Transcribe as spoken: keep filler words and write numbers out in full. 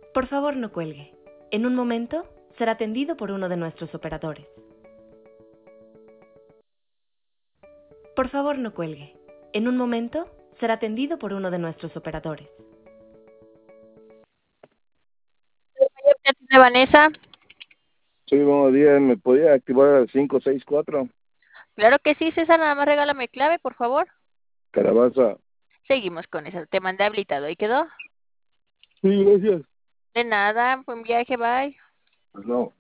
Por favor, no cuelgue. En un momento será atendido por uno de nuestros operadores. Por favor, no cuelgue. En un momento será atendido por uno de nuestros operadores. ¿De Vanessa? Sí, buenos días. ¿Me podía activar al cinco seis cuatro? Claro que sí, César, nada más regálame clave, por favor. Calabaza. Seguimos con eso. Te mandé habilitado. ¿Y quedó? Sí, gracias. De nada, buen viaje, bye. Pues no.